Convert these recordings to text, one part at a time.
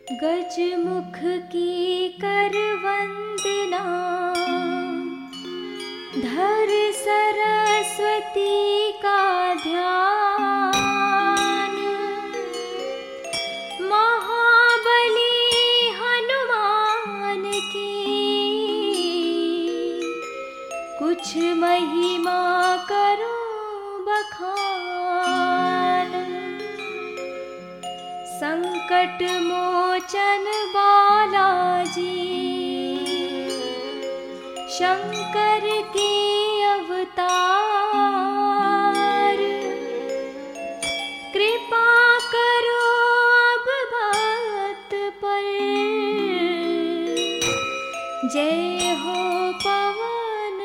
गजमुख की कर वंदना, धर सरस्वती का ध्यान। महाबली हनुमान की कुछ महिमा करो बखान। संकट मोचन बालाजी, शंकर के अवतार। कृपा करो अब भक्त पर, जय हो पवन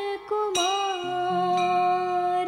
कुमार।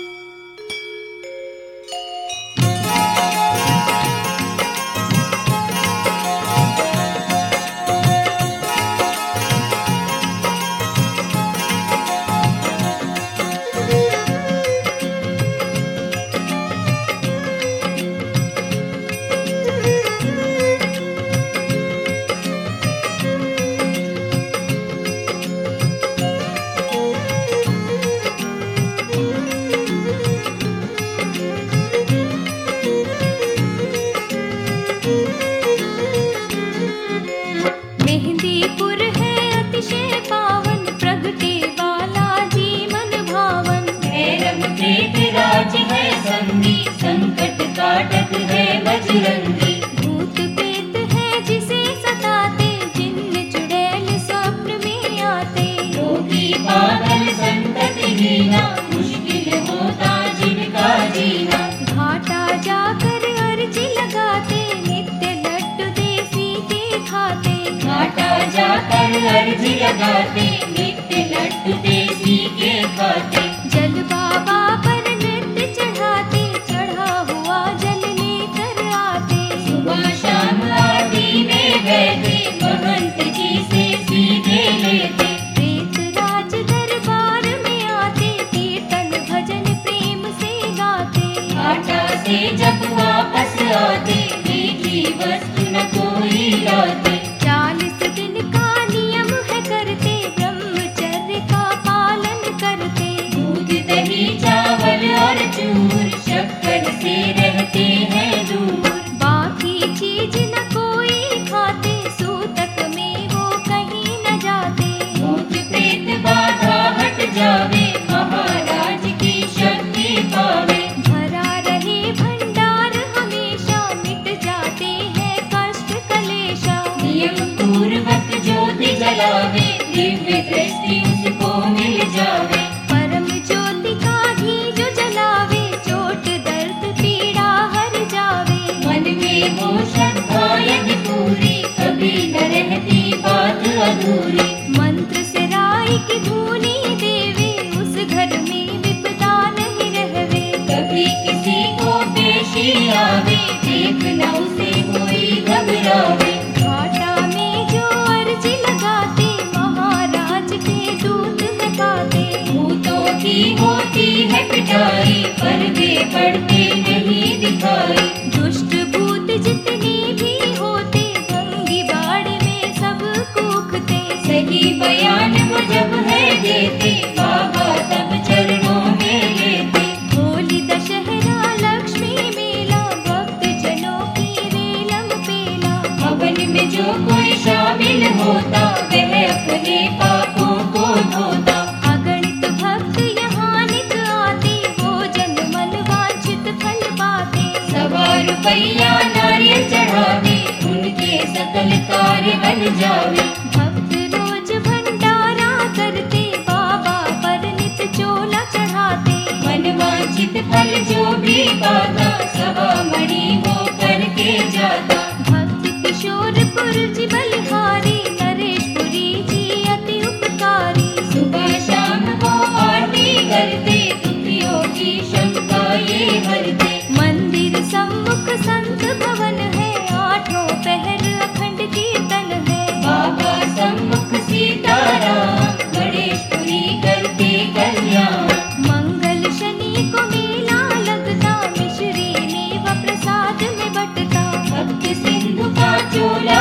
मेहंदीपुर है अतिशय पावन, प्रगटे बालाजी मन भावन। भैरव प्रेत राज है संगी, संकट काटक है बजरंगी। भूत प्रेत है जिसे सताते, जिन्न चुड़ैल स्वप्न में आते। रोगी पागल संततिहीना, मुश्किल होता जिनका जीना। घाटा जाकर अर्जी लगाते, नित्य लड्डू देसी के खाते। घाटा जाकर अर्जी लगाते, नित्य लड्डू देसी के खाते। जल बाबा पर नृत्य चढ़ाते, चढ़ा हुआ जल लेकर आते। सुबह शाम आरती में बैठे, महंत जी से सीधे लेते। प्रेत राज दरबार में आते, कीर्तन भजन प्रेम से गाते। घाटा से जब वापस आते, मीठी वस्तु न कोई लाते। 40 दिन का नियम है करते, ब्रह्मचर्य का पालन करते। दूध दही चावल और चूर, शक्कर से रहते हैं दूर। बाकी चीज न कोई खाते, सूतक में वो कहीं न जाते। भूत प्रेत बाधा हट जावे, महाराज की शक्ति पावे। भरा रहे भंडार हमेशा, मिट जाते हैं कष्ट कलेशा। नियम पूर्वक ज्योति जलावे, दिव्य दृष्टि उसको मिल जावे। परम ज्योति का घी जो जलावे, चोट दर्द पीड़ा हर जावे। मन में हो श्रद्धा यदि पूरी, कभी न रहती बात अधूरी। मंत्र से राय की धूनी देवे, उस घर में विपदा नहीं रहवे। कभी किसी को पेशी आवे, देख न उसे कोई घबरावे। घाटा में जो अर्जी लगाते, महाराज के दूत लगाते। भूतों की होती है पिटाई, पर वे पड़ते नहीं दिखाई। दुष्ट भूत जितने भी होते, भंगी बाड़ में सब कूखते। सही बयान वो जब है देते, बाबा तब चरणों में लेते। होली दशहरा लक्ष्मी मेला, भक्त जनों की रेलम पेला। हवन में जो कोई शामिल होता, वह अपने पापों को धोता। अगणित भक्त यहाँ नित आते, भोजन मन वांछित फल पाते। 100 रुपया नारियल चढ़ावे, उनके सकल कार्य बन जावे। भक्त रोज भंडारा करते, बाबा पर नित चोला चढ़ाते। मनवांछित फल जो भी पाता, 100 मणि वो करके जाता। भक्त किशोरपुर जी बलिहारी, नरेशपुरी जी अति उपकारी। सुबह शाम वो आरती करते, दुखियों की शंका ये हरते। मंदिर सम्मुख संत भवन है, 8 पहर अखंड कीर्तन है। बाबा सम्मुख सीताराम, गणेशपुरी करते कल्याण। मंगल शनि को मेला लगता, मिश्री मेवा प्रसाद में बटता। भक्त सिंधु का चोला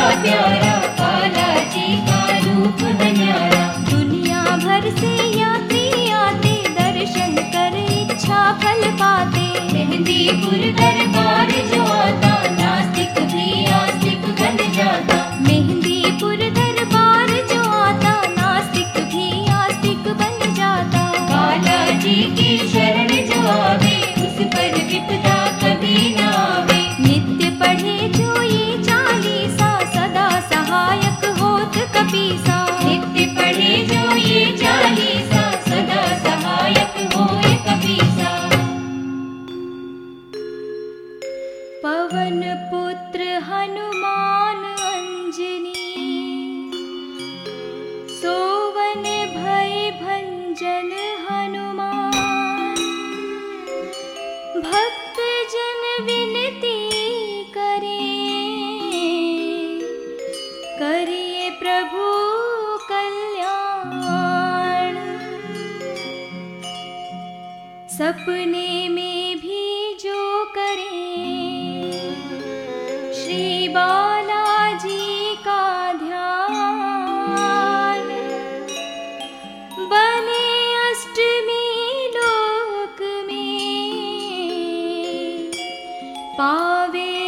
मेहंदीपुर दरबार जो आता नास्तिक भी आस्तिक बन जाता। मेहंदीपुर दरबार जो आता नास्तिक भी आस्तिक बन जाता। बालाजी की शरण जो आवे उस पर विपदा कभी ना आवे। नित्य पढ़े जो ये चालीसा सदा सहायक होत कपीसा। नित्य पढ़े जो ये चालीसा सदा सहायक होए कपीसा। पवन पुत्र हनुमान अंजनी सोवन भय भंजन हनुमान। भक्त जन विनती करे करिए प्रभु कल्याण। सपने में भी जो करे श्री बालाजी का ध्यान। बने अष्टमी लोक में पावे